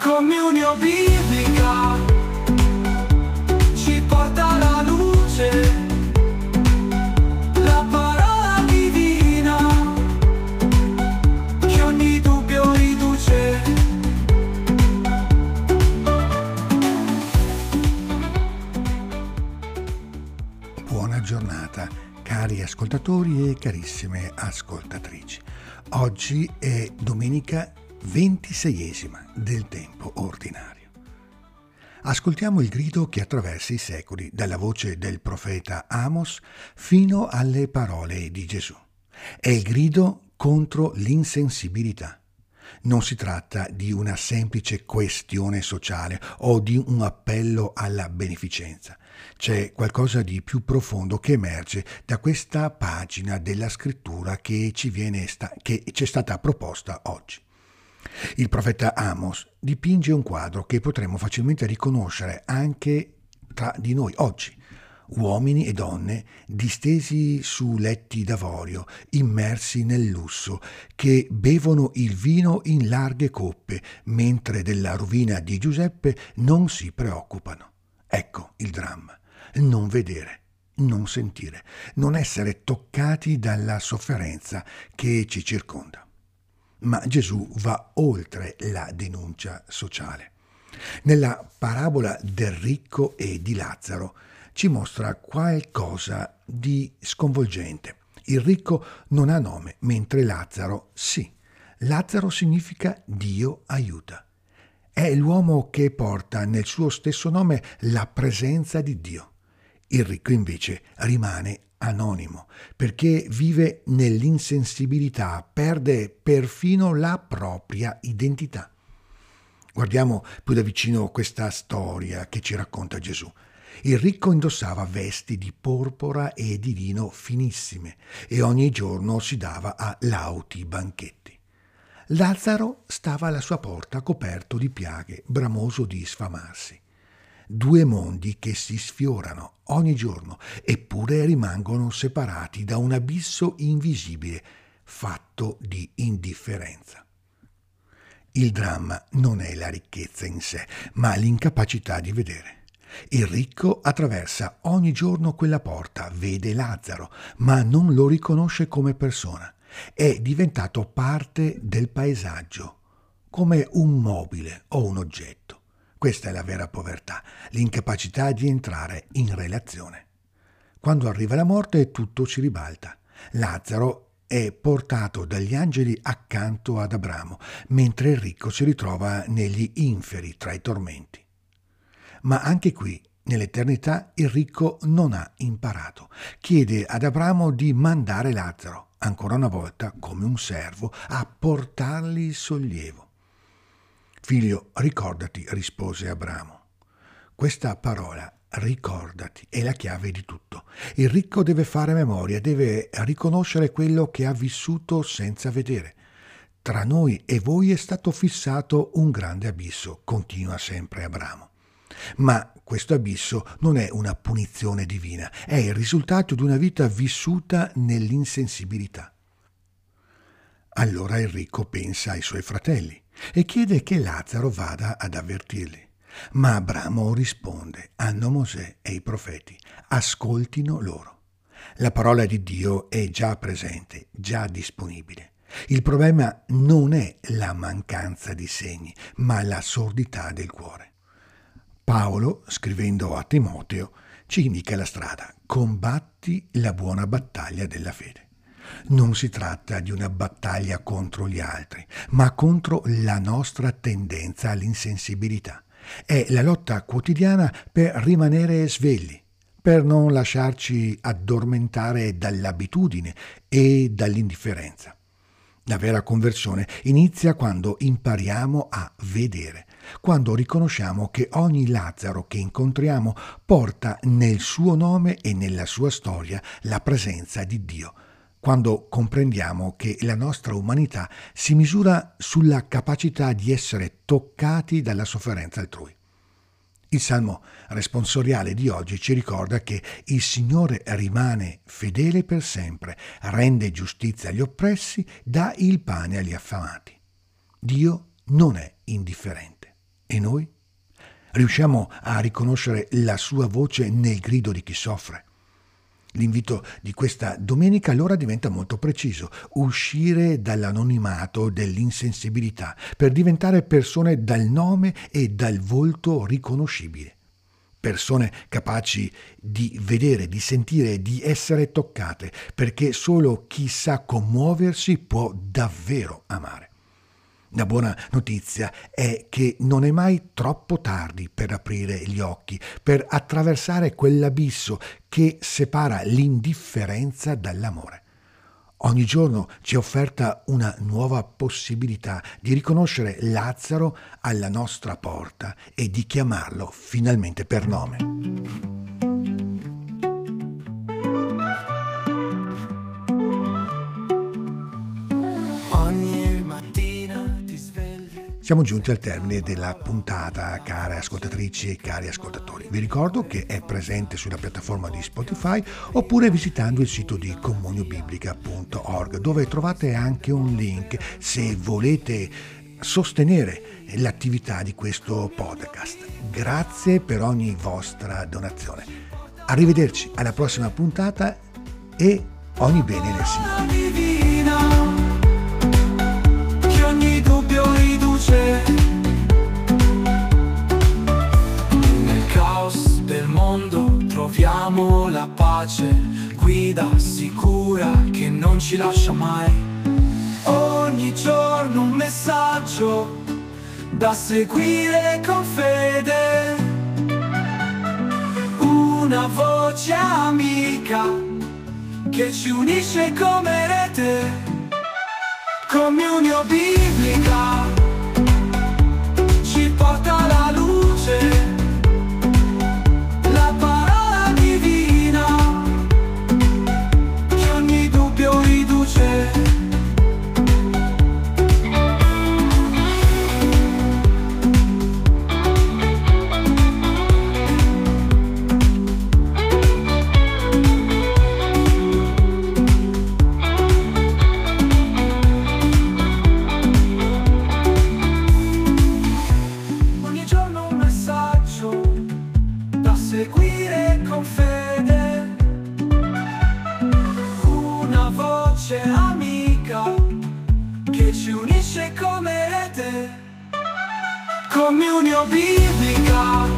Comunione biblica ci porta alla luce, la parola divina che ogni dubbio riduce. Buona giornata, cari ascoltatori e carissime ascoltatrici. Oggi è domenica 26esima del tempo ordinario. Ascoltiamo il grido che attraversa i secoli, dalla voce del profeta Amos fino alle parole di Gesù. È il grido contro l'insensibilità. Non si tratta di una semplice questione sociale o di un appello alla beneficenza. C'è qualcosa di più profondo che emerge da questa pagina della scrittura che ci è stata proposta oggi. Il profeta Amos dipinge un quadro che potremmo facilmente riconoscere anche tra di noi oggi. Uomini e donne distesi su letti d'avorio, immersi nel lusso, che bevono il vino in larghe coppe, mentre della rovina di Giuseppe non si preoccupano. Ecco il dramma: non vedere, non sentire, non essere toccati dalla sofferenza che ci circonda. Ma Gesù va oltre la denuncia sociale. Nella parabola del ricco e di Lazzaro ci mostra qualcosa di sconvolgente. Il ricco non ha nome, mentre Lazzaro sì. Lazzaro significa Dio aiuta. È l'uomo che porta nel suo stesso nome la presenza di Dio. Il ricco invece rimane anonimo, perché vive nell'insensibilità, perde perfino la propria identità. Guardiamo più da vicino questa storia che ci racconta Gesù. Il ricco indossava vesti di porpora e di lino finissime e ogni giorno si dava a lauti banchetti. Lazzaro stava alla sua porta coperto di piaghe, bramoso di sfamarsi. Due mondi che si sfiorano ogni giorno, eppure rimangono separati da un abisso invisibile, fatto di indifferenza. Il dramma non è la ricchezza in sé, ma l'incapacità di vedere. Il ricco attraversa ogni giorno quella porta, vede Lazzaro, ma non lo riconosce come persona. È diventato parte del paesaggio, come un mobile o un oggetto. Questa è la vera povertà, l'incapacità di entrare in relazione. Quando arriva la morte tutto si ribalta. Lazzaro è portato dagli angeli accanto ad Abramo, mentre il ricco si ritrova negli inferi tra i tormenti. Ma anche qui, nell'eternità, il ricco non ha imparato. Chiede ad Abramo di mandare Lazzaro, ancora una volta come un servo, a portargli il sollievo. «Figlio, ricordati», rispose Abramo. Questa parola, ricordati, è la chiave di tutto. Il ricco deve fare memoria, deve riconoscere quello che ha vissuto senza vedere. Tra noi e voi è stato fissato un grande abisso, continua sempre Abramo. Ma questo abisso non è una punizione divina, è il risultato di una vita vissuta nell'insensibilità. Allora il ricco pensa ai suoi fratelli e chiede che Lazzaro vada ad avvertirli. Ma Abramo risponde: hanno Mosè e i profeti, ascoltino loro. La parola di Dio è già presente, già disponibile. Il problema non è la mancanza di segni, ma la sordità del cuore. Paolo, scrivendo a Timoteo, ci indica la strada: combatti la buona battaglia della fede. Non si tratta di una battaglia contro gli altri, ma contro la nostra tendenza all'insensibilità. È la lotta quotidiana per rimanere svegli, per non lasciarci addormentare dall'abitudine e dall'indifferenza. La vera conversione inizia quando impariamo a vedere, quando riconosciamo che ogni Lazzaro che incontriamo porta nel suo nome e nella sua storia la presenza di Dio, quando comprendiamo che la nostra umanità si misura sulla capacità di essere toccati dalla sofferenza altrui. Il Salmo responsoriale di oggi ci ricorda che il Signore rimane fedele per sempre, rende giustizia agli oppressi, dà il pane agli affamati. Dio non è indifferente. E noi? Riusciamo a riconoscere la sua voce nel grido di chi soffre? L'invito di questa domenica allora diventa molto preciso: uscire dall'anonimato dell'insensibilità per diventare persone dal nome e dal volto riconoscibile. Persone capaci di vedere, di sentire, di essere toccate, perché solo chi sa commuoversi può davvero amare. La buona notizia è che non è mai troppo tardi per aprire gli occhi, per attraversare quell'abisso che separa l'indifferenza dall'amore. Ogni giorno ci è offerta una nuova possibilità di riconoscere Lazzaro alla nostra porta e di chiamarlo finalmente per nome. Siamo giunti al termine della puntata, care ascoltatrici e cari ascoltatori. Vi ricordo che è presente sulla piattaforma di Spotify oppure visitando il sito di comuniobiblica.org, dove trovate anche un link se volete sostenere l'attività di questo podcast. Grazie per ogni vostra donazione. Arrivederci alla prossima puntata e ogni bene nel Signore. Nel caos del mondo troviamo la pace, guida sicura che non ci lascia mai. Ogni giorno un messaggio da seguire con fede, una voce amica che ci unisce come rete. Comunio Biblica ci porta alla luce, la parola divina che ogni dubbio riduce. Seguire con fede, una voce amica che ci unisce come rete. Comunio Biblica.